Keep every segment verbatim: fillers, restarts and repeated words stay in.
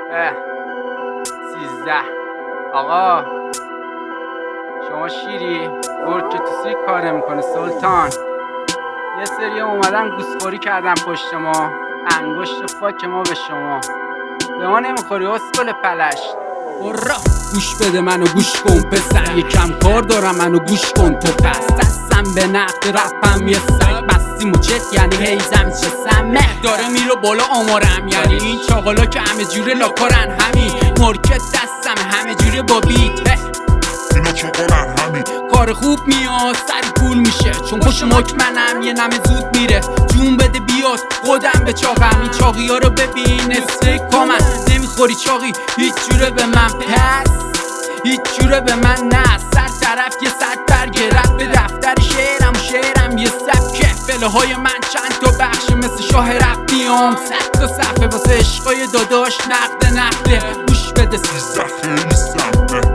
سیزده. آقا شما شیری برد که تو سیر کار میکنه سلطان. یه سری اومدن گوسخوری کردن پشت ما، انگشت فاک ما به شما. به ما نمیخوری اسکل پلشت. برا گوش بده منو گوش کن پسر، یکم کار دارم منو گوش کن تو پس. دستم به نقد رپم یه سگ مستیم و چت یعنی هیزم چه سمه داره میرو بالا آمارم، یعنی این چاقالا که همه جوره لاکارن همین مارکت دستم همه جوره با بیت اینا چاقالن همین کار خوب میاد سری پول میشه، چون پشت مکمنم یه نمه زود میره. جون بده بیاد خودم به چاقم، این چاقی ها رو ببین استکامن. نمیخوری چاقی هیچ جوره به من پس، هیچ جوره به من نه. سر طرف یه صد برگه رفت به دفتر شعرم و شعرم یه سبکه. فله های من چند تا بخش مثل شاه رفت بیام صد تا صفحه واسه عشقای داداش نقده نقده. گوش بده سیزده خیلی سمته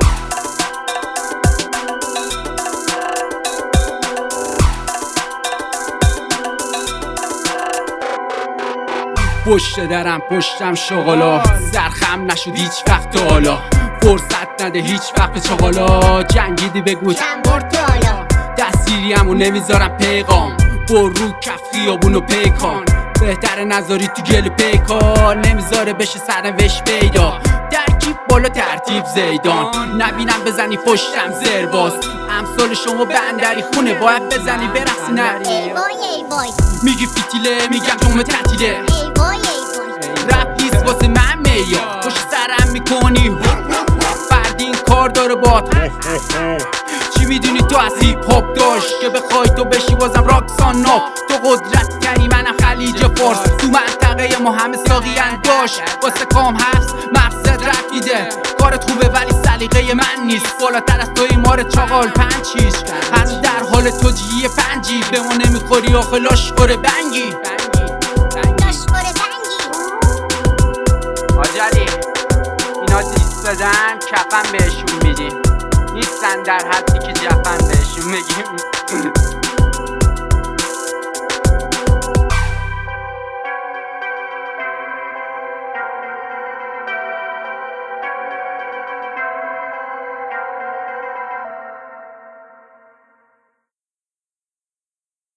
پشت درم پشتم شغالا، زرخم نشد هیچ وقت حالا. فرصت نده هیچ وقت به چغالا، جنگیدی بگو چند بار تو حالا. دستگیریمو نمیذارم پیغام، برو کف خیابونو پیکان. بهتره نذاری تو گل پیکان، نمیذاره بشه سرنوشت پیدا. درکیب بالا ترتیب زیدان، نبینم بزنی پشتم زرباز. امثال شما بندری خونه باید بزنی برقصی نری. ای وای ای وای میگی فیتیله میگم جمعه تعطیله. ای وای ای وای رپ نیست واسه من میاد، پشت سرم میکنی فرد این کار داره بات. چی میدونی تو از هیپ هاپ داشت که بخوای تو بشی بازم راکسان ناب. تو قدرت کردی منم خلیج فارس، تو منطقه ما همه ساقی انداش. واسه کام حبس مقصد رفیده، کارت خوبه ولی سلیقه من نیست. بالاتر از توی مار چاقال پنچیش، هنوز در حال توجیه پنجی. به ما نمیخوری آخه لاشخور بنگی لاشخور بنگی. آجالی اینا دیست دادن کفن بهشون میدیم، نیستن در حدی که جفن بهشون میگیم.